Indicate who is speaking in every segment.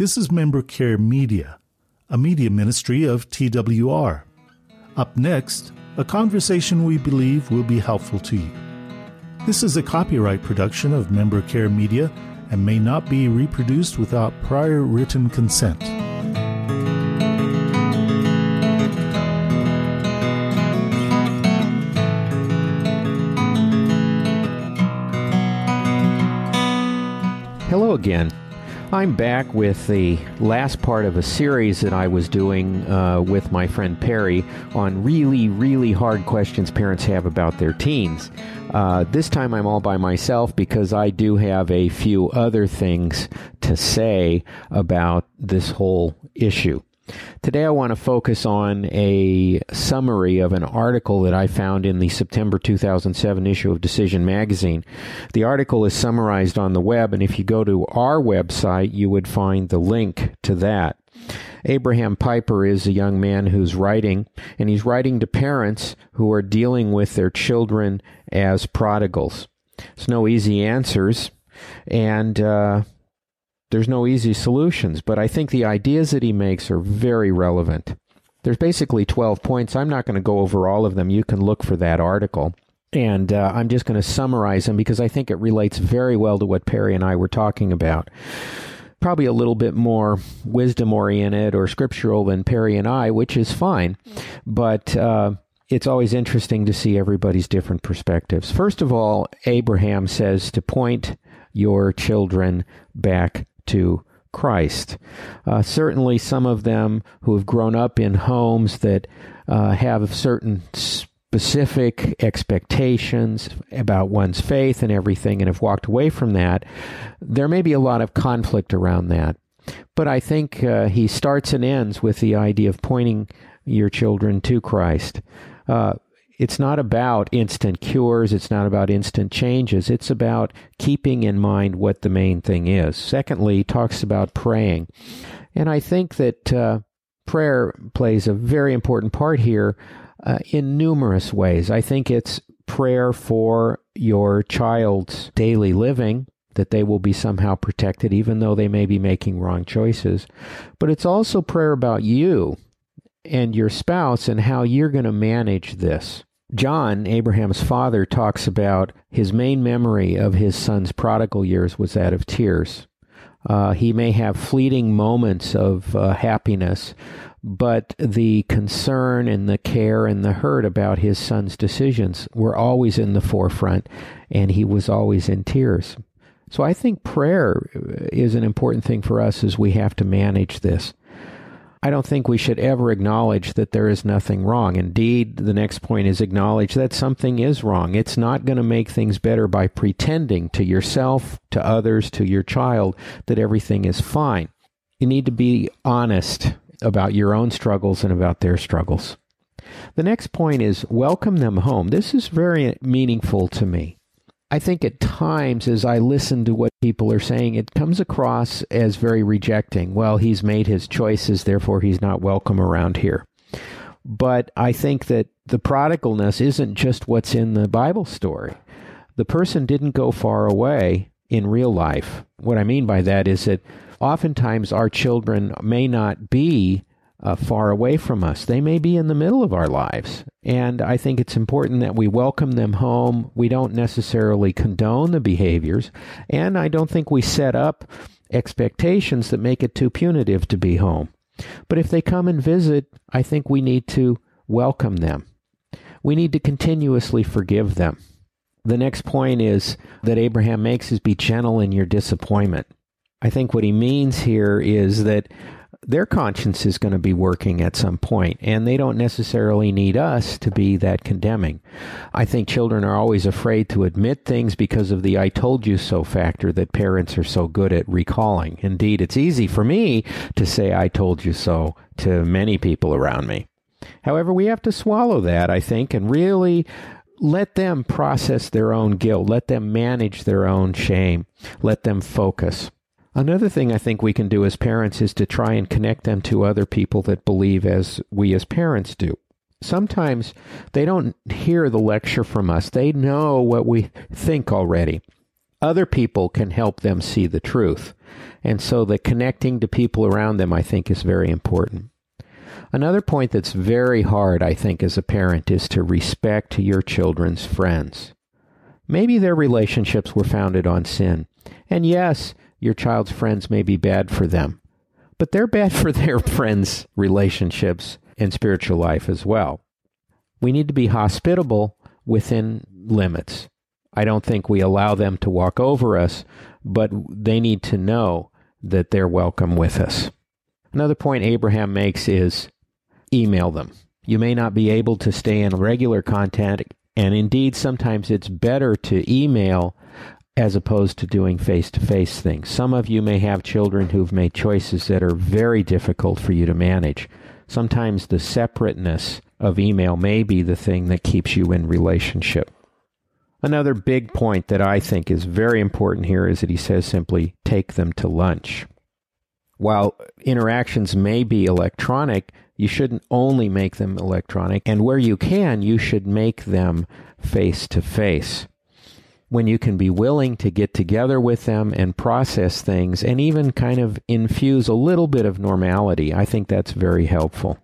Speaker 1: This is Member Care Media, a media ministry of TWR. Up next, a conversation we believe will be helpful to you. This is a copyright production of Member Care Media and may not be reproduced without prior written consent.
Speaker 2: Hello again. I'm back with the last part of a series that I was doing with my friend Perry on really, really hard questions parents have about their teens. This time I'm all by myself because I do have a few other things to say about this whole issue. Today I want to focus on a summary of an article that I found in the September 2007 issue of Decision Magazine. The article is summarized on the web, and if you go to our website, you would find the link to that. Abraham Piper is a young man who's writing, and he's writing to parents who are dealing with their children as prodigals. There's no easy answers, and there's no easy solutions, but I think the ideas that he makes are very relevant. There's basically 12 points. I'm not going to go over all of them. You can look for that article. And I'm just going to summarize them because I think it relates very well to what Perry and I were talking about. Probably a little bit more wisdom-oriented or scriptural than Perry and I, which is fine. But it's always interesting to see everybody's different perspectives. First of all, Abraham says to point your children back to Christ. Certainly some of them who have grown up in homes that have certain specific expectations about one's faith and everything and have walked away from that, there may be a lot of conflict around that. But I think he starts and ends with the idea of pointing your children to Christ. It's not about instant cures. It's not about instant changes. It's about keeping in mind what the main thing is. Secondly, he talks about praying. And I think that prayer plays a very important part here in numerous ways. I think it's prayer for your child's daily living, that they will be somehow protected even though they may be making wrong choices. But it's also prayer about you and your spouse and how you're going to manage this. John, Abraham's father, talks about his main memory of his son's prodigal years was that of tears. He may have fleeting moments of happiness, but the concern and the care and the hurt about his son's decisions were always in the forefront, and he was always in tears. So I think prayer is an important thing for us as we have to manage this. I don't think we should ever acknowledge that there is nothing wrong. Indeed, the next point is acknowledge that something is wrong. It's not going to make things better by pretending to yourself, to others, to your child that everything is fine. You need to be honest about your own struggles and about their struggles. The next point is welcome them home. This is very meaningful to me. I think at times, as I listen to what people are saying, it comes across as very rejecting. Well, he's made his choices, therefore he's not welcome around here. But I think that the prodigalness isn't just what's in the Bible story. The person didn't go far away in real life. What I mean by that is that oftentimes our children may not be far away from us. They may be in the middle of our lives. And I think it's important that we welcome them home. We don't necessarily condone the behaviors. And I don't think we set up expectations that make it too punitive to be home. But if they come and visit, I think we need to welcome them. We need to continuously forgive them. The next point is that Abraham makes is be gentle in your disappointment. I think what he means here is that their conscience is going to be working at some point, and they don't necessarily need us to be that condemning. I think children are always afraid to admit things because of the I told you so factor that parents are so good at recalling. Indeed, it's easy for me to say I told you so to many people around me. However, we have to swallow that, I think, and really let them process their own guilt. Let them manage their own shame. Let them focus. Another thing I think we can do as parents is to try and connect them to other people that believe as we as parents do. Sometimes they don't hear the lecture from us. They know what we think already. Other people can help them see the truth. And so the connecting to people around them, I think, is very important. Another point that's very hard, I think, as a parent is to respect your children's friends. Maybe their relationships were founded on sin. And yes, your child's friends may be bad for them, but they're bad for their friends' relationships and spiritual life as well. We need to be hospitable within limits. I don't think we allow them to walk over us, but they need to know that they're welcome with us. Another point Abraham makes is email them. You may not be able to stay in regular contact, and indeed sometimes it's better to email as opposed to doing face-to-face things. Some of you may have children who've made choices that are very difficult for you to manage. Sometimes the separateness of email may be the thing that keeps you in relationship. Another big point that I think is very important here is that he says simply, take them to lunch. While interactions may be electronic, you shouldn't only make them electronic, and where you can, you should make them face-to-face. When you can be willing to get together with them and process things and even kind of infuse a little bit of normality, I think that's very helpful.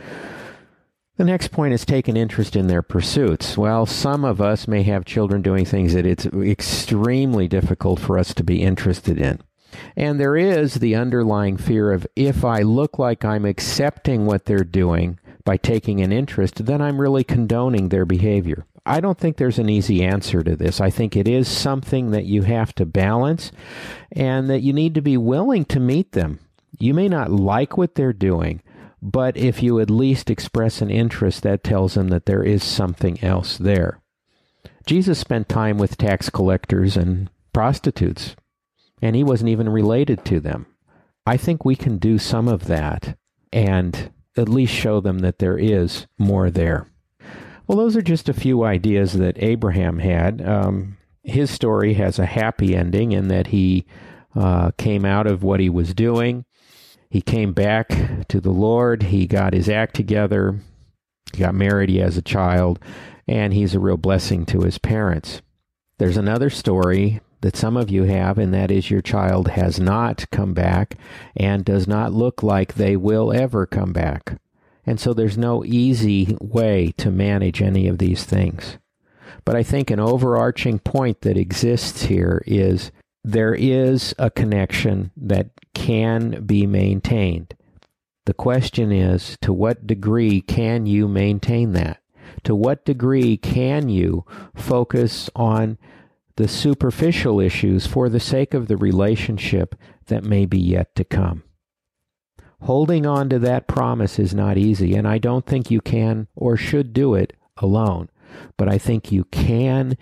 Speaker 2: The next point is take an interest in their pursuits. Well, some of us may have children doing things that it's extremely difficult for us to be interested in. And there is the underlying fear of, if I look like I'm accepting what they're doing by taking an interest, then I'm really condoning their behavior. I don't think there's an easy answer to this. I think it is something that you have to balance and that you need to be willing to meet them. You may not like what they're doing, but if you at least express an interest, that tells them that there is something else there. Jesus spent time with tax collectors and prostitutes, and he wasn't even related to them. I think we can do some of that and at least show them that there is more there. Well, those are just a few ideas that Abraham had. His story has a happy ending in that he came out of what he was doing. He came back to the Lord. He got his act together. He got married. He has a child. And he's a real blessing to his parents. There's another story that some of you have, and that is your child has not come back and does not look like they will ever come back. And so there's no easy way to manage any of these things. But I think an overarching point that exists here is there is a connection that can be maintained. The question is, to what degree can you maintain that? To what degree can you focus on the superficial issues for the sake of the relationship that may be yet to come? Holding on to that promise is not easy, and I don't think you can or should do it alone. But I think you can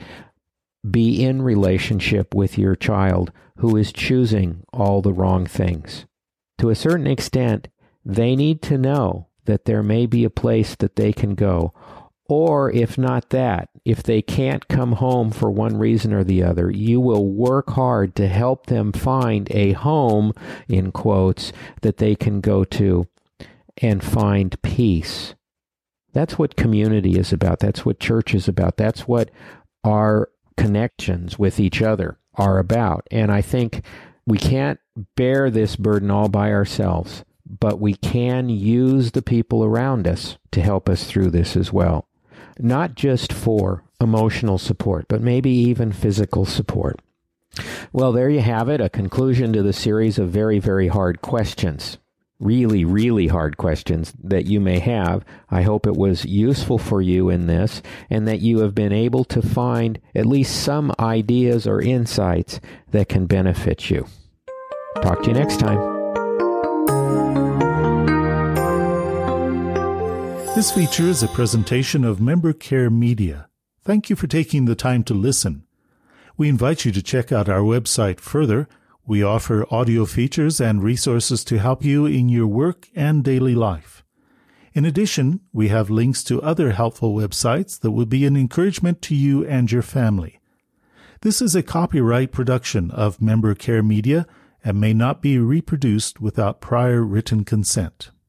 Speaker 2: be in relationship with your child who is choosing all the wrong things. To a certain extent, they need to know that there may be a place that they can go, or if not that, if they can't come home for one reason or the other, you will work hard to help them find a home, in quotes, that they can go to and find peace. That's what community is about. That's what church is about. That's what our connections with each other are about. And I think we can't bear this burden all by ourselves, but we can use the people around us to help us through this as well. Not just for emotional support, but maybe even physical support. Well, there you have it, a conclusion to the series of very, very hard questions. Really, really hard questions that you may have. I hope it was useful for you in this, and that you have been able to find at least some ideas or insights that can benefit you. Talk to you next time.
Speaker 1: This feature is a presentation of Member Care Media. Thank you for taking the time to listen. We invite you to check out our website further. We offer audio features and resources to help you in your work and daily life. In addition, we have links to other helpful websites that will be an encouragement to you and your family. This is a copyright production of Member Care Media and may not be reproduced without prior written consent.